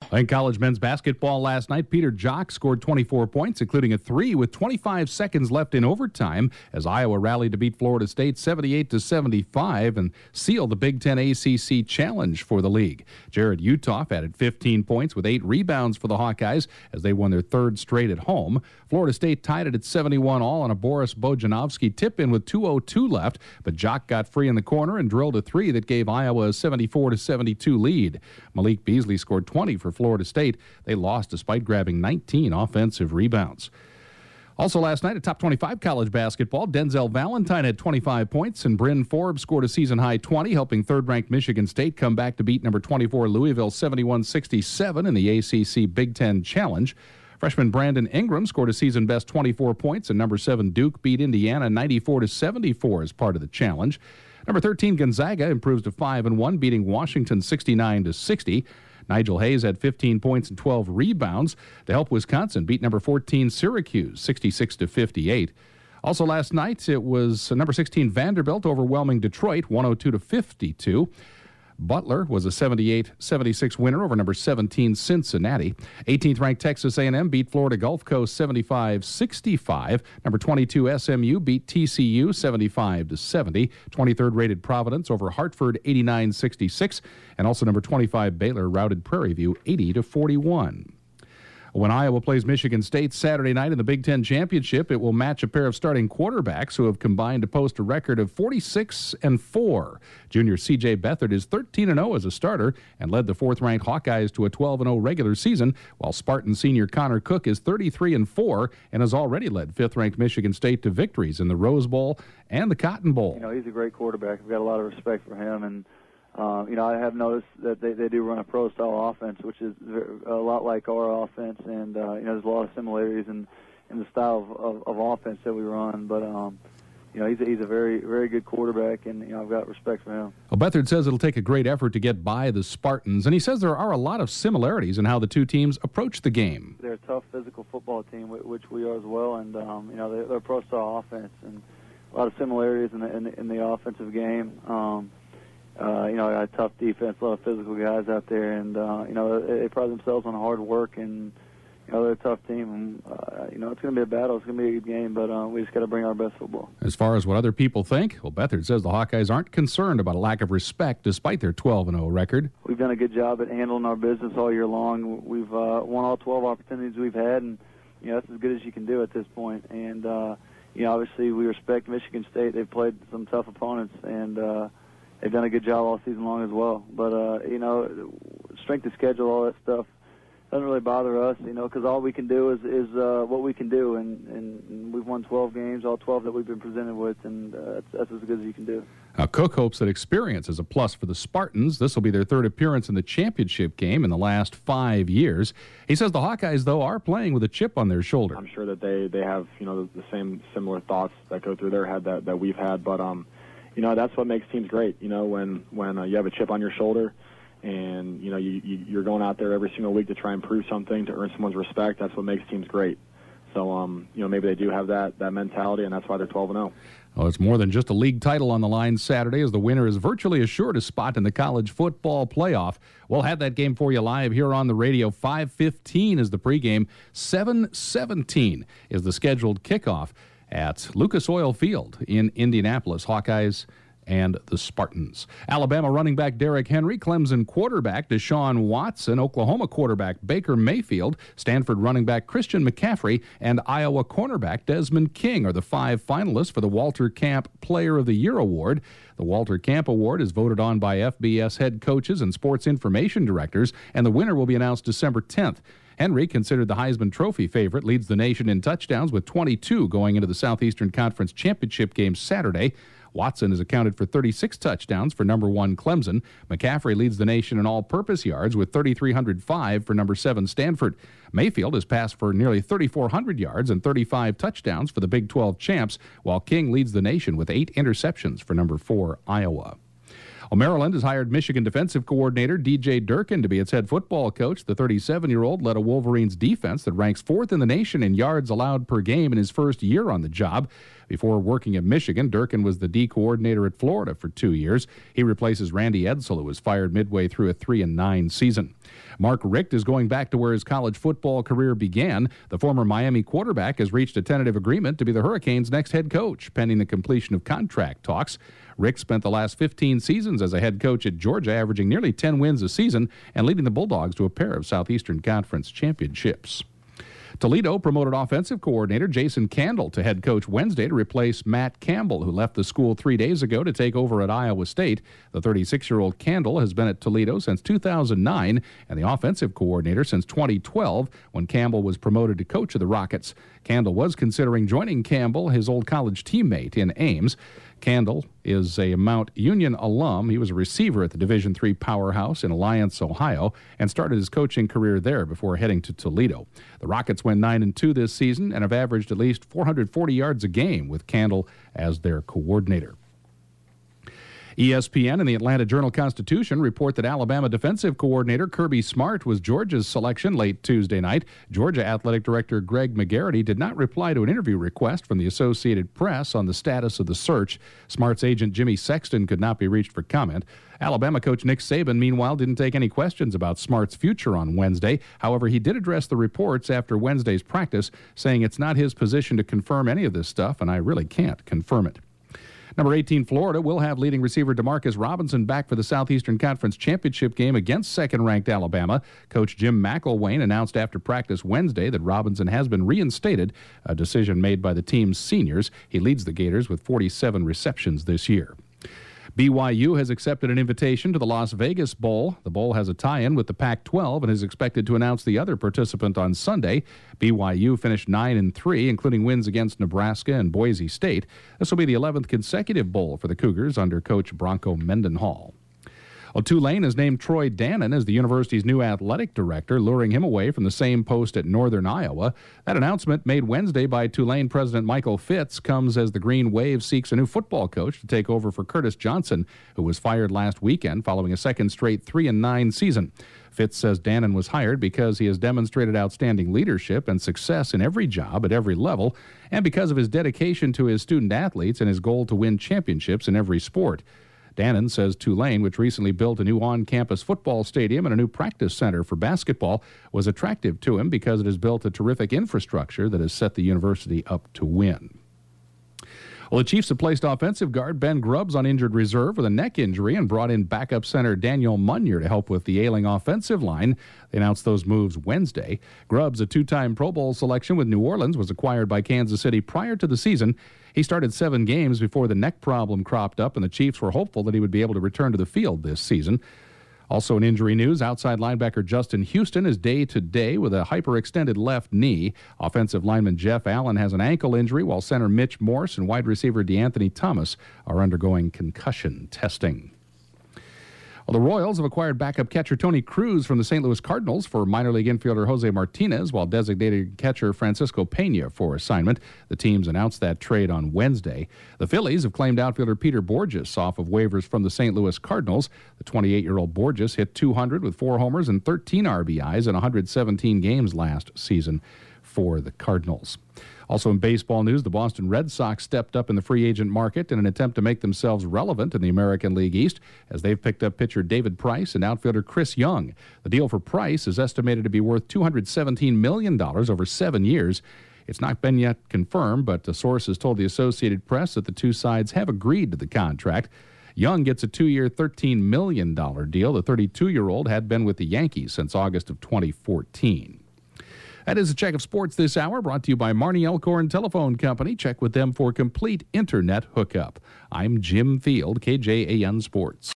In college men's basketball last night, Peter Jock scored 24 points, including a three with 25 seconds left in overtime as Iowa rallied to beat Florida State 78-75 and seal the Big Ten ACC Challenge for the league. Jared Utoff added 15 points with 8 rebounds for the Hawkeyes as they won their third straight at home. Florida State tied it at 71 all on a Boris Bojanovsky tip-in with 2:02 left, but Jock got free in the corner and drilled a three that gave Iowa a 74-72 lead. Malik Beasley scored 20 for Florida State. They lost despite grabbing 19 offensive rebounds. Also last night at top 25 college basketball, Denzel Valentine had 25 points and Bryn Forbes scored a season-high 20, helping third-ranked Michigan State come back to beat number 24 Louisville 71-67 in the ACC Big Ten Challenge. Freshman Brandon Ingram scored a season-best 24 points, and number 7 Duke beat Indiana 94-74 as part of the challenge. Number 13 Gonzaga improves to 5-1, beating Washington 69-60. Nigel Hayes had 15 points and 12 rebounds to help Wisconsin beat number 14 Syracuse 66-58. Also last night, it was number 16 Vanderbilt overwhelming Detroit 102-52. Butler was a 78-76 winner over number 17 Cincinnati. 18th-ranked Texas A&M beat Florida Gulf Coast 75-65. Number 22 SMU beat TCU 75-70. 23rd-rated Providence over Hartford 89-66. And also number 25 Baylor routed Prairie View 80-41. When Iowa plays Michigan State Saturday night in the Big Ten Championship, it will match a pair of starting quarterbacks who have combined to post a record of 46-4. Junior C.J. Beathard is 13-0 as a starter and led the fourth-ranked Hawkeyes to a 12-0 regular season, while Spartan senior Connor Cook is 33-4 and has already led fifth-ranked Michigan State to victories in the Rose Bowl and the Cotton Bowl. He's a great quarterback. I've got a lot of respect for him, and I have noticed that they do run a pro-style offense, which is a lot like our offense, and there's a lot of similarities in the style of offense that we run. But he's a very, very good quarterback, and I've got respect for him. Well, Beathard says it'll take a great effort to get by the Spartans, and he says there are a lot of similarities in how the two teams approach the game. They're a tough physical football team, which we are as well, and they're a pro-style offense, and a lot of similarities in the offensive game. A tough defense, a lot of physical guys out there, and they pride themselves on hard work, and they're a tough team. And, it's going to be a battle. It's going to be a good game, but we just got to bring our best football. As far as what other people think, well, Beathard says the Hawkeyes aren't concerned about a lack of respect despite their 12-0 record. We've done a good job at handling our business all year long. We've won all 12 opportunities we've had, and that's as good as you can do at this point. And obviously we respect Michigan State. They've played some tough opponents, and they've done a good job all season long as well. But, strength of schedule, all that stuff, doesn't really bother us, because all we can do is what we can do. And we've won 12 games, all 12 that we've been presented with, and that's as good as you can do. Now, Cook hopes that experience is a plus for the Spartans. This will be their third appearance in the championship game in the last 5 years. He says the Hawkeyes, though, are playing with a chip on their shoulder. I'm sure that they have, the same similar thoughts that go through their head that we've had, but that's what makes teams great. When you have a chip on your shoulder, and you're going out there every single week to try and prove something, to earn someone's respect. That's what makes teams great. So maybe they do have that mentality, and that's why they're 12-0. Well, it's more than just a league title on the line Saturday, as the winner is virtually assured a spot in the college football playoff. We'll have that game for you live here on the radio. 5:15 is the pregame. 7:17 is the scheduled kickoff at Lucas Oil Field in Indianapolis. Hawkeyes and the Spartans. Alabama running back Derrick Henry, Clemson quarterback Deshaun Watson, Oklahoma quarterback Baker Mayfield, Stanford running back Christian McCaffrey, and Iowa cornerback Desmond King are the 5 finalists for the Walter Camp Player of the Year Award. The Walter Camp Award is voted on by FBS head coaches and sports information directors, and the winner will be announced December 10th. Henry, considered the Heisman Trophy favorite, leads the nation in touchdowns with 22 going into the Southeastern Conference Championship game Saturday. Watson has accounted for 36 touchdowns for number 1 Clemson. McCaffrey leads the nation in all-purpose yards with 3,305 for number 7 Stanford. Mayfield has passed for nearly 3,400 yards and 35 touchdowns for the Big 12 champs, while King leads the nation with 8 interceptions for number 4 Iowa. Well, Maryland has hired Michigan defensive coordinator DJ Durkin to be its head football coach. The 37-year-old led a Wolverines defense that ranks 4th in the nation in yards allowed per game in his first year on the job. Before working at Michigan, Durkin was the D coordinator at Florida for 2 years. He replaces Randy Edsall, who was fired midway through a 3-9 season. Mark Richt is going back to where his college football career began. The former Miami quarterback has reached a tentative agreement to be the Hurricanes' next head coach, pending the completion of contract talks. Rick spent the last 15 seasons as a head coach at Georgia, averaging nearly 10 wins a season and leading the Bulldogs to a pair of Southeastern Conference championships. Toledo promoted offensive coordinator Jason Candle to head coach Wednesday to replace Matt Campbell, who left the school 3 days ago to take over at Iowa State. The 36-year-old Candle has been at Toledo since 2009 and the offensive coordinator since 2012 when Campbell was promoted to coach of the Rockets. Candle was considering joining Campbell, his old college teammate, in Ames. Candle is a Mount Union alum. He was a receiver at the Division III powerhouse in Alliance, Ohio, and started his coaching career there before heading to Toledo. The Rockets went 9-2 this season and have averaged at least 440 yards a game with Candle as their coordinator. ESPN and the Atlanta Journal-Constitution report that Alabama defensive coordinator Kirby Smart was Georgia's selection late Tuesday night. Georgia Athletic Director Greg McGarity did not reply to an interview request from the Associated Press on the status of the search. Smart's agent Jimmy Sexton could not be reached for comment. Alabama coach Nick Saban, meanwhile, didn't take any questions about Smart's future on Wednesday. However, he did address the reports after Wednesday's practice, saying it's not his position to confirm any of this stuff, and I really can't confirm it. Number 18, Florida, will have leading receiver Demarcus Robinson back for the Southeastern Conference Championship game against second-ranked Alabama. Coach Jim McElwain announced after practice Wednesday that Robinson has been reinstated, a decision made by the team's seniors. He leads the Gators with 47 receptions this year. BYU has accepted an invitation to the Las Vegas Bowl. The bowl has a tie-in with the Pac-12 and is expected to announce the other participant on Sunday. BYU finished 9-3, including wins against Nebraska and Boise State. This will be the 11th consecutive bowl for the Cougars under coach Bronco Mendenhall. Well, Tulane has named Troy Dannon as the university's new athletic director, luring him away from the same post at Northern Iowa. That announcement, made Wednesday by Tulane president Michael Fitz, comes as the Green Wave seeks a new football coach to take over for Curtis Johnson, who was fired last weekend following a second straight 3-9 season. Fitz says Dannon was hired because he has demonstrated outstanding leadership and success in every job at every level, and because of his dedication to his student athletes and his goal to win championships in every sport. Dannon says Tulane, which recently built a new on-campus football stadium and a new practice center for basketball, was attractive to him because it has built a terrific infrastructure that has set the university up to win. Well, the Chiefs have placed offensive guard Ben Grubbs on injured reserve with a neck injury and brought in backup center Daniel Munyer to help with the ailing offensive line. They announced those moves Wednesday. Grubbs, a two-time Pro Bowl selection with New Orleans, was acquired by Kansas City prior to the season. He started 7 games before the neck problem cropped up, and the Chiefs were hopeful that he would be able to return to the field this season. Also in injury news, outside linebacker Justin Houston is day-to-day with a hyperextended left knee. Offensive lineman Jeff Allen has an ankle injury, while center Mitch Morse and wide receiver DeAnthony Thomas are undergoing concussion testing. Well, the Royals have acquired backup catcher Tony Cruz from the St. Louis Cardinals for minor league infielder Jose Martinez, while designated catcher Francisco Pena for assignment. The teams announced that trade on Wednesday. The Phillies have claimed outfielder Peter Borges off of waivers from the St. Louis Cardinals. The 28-year-old Borges hit 200 with 4 homers and 13 RBIs in 117 games last season for the Cardinals. Also in baseball news, the Boston Red Sox stepped up in the free agent market in an attempt to make themselves relevant in the American League East, as they've picked up pitcher David Price and outfielder Chris Young. The deal for Price is estimated to be worth $217 million over 7 years. It's not been yet confirmed, but a source has told the Associated Press that the two sides have agreed to the contract. Young gets a 2-year, $13 million deal. The 32-year-old had been with the Yankees since August of 2014. That is a check of sports this hour, brought to you by Marnie Elkhorn Telephone Company. Check with them for complete internet hookup. I'm Jim Field, KJAN Sports.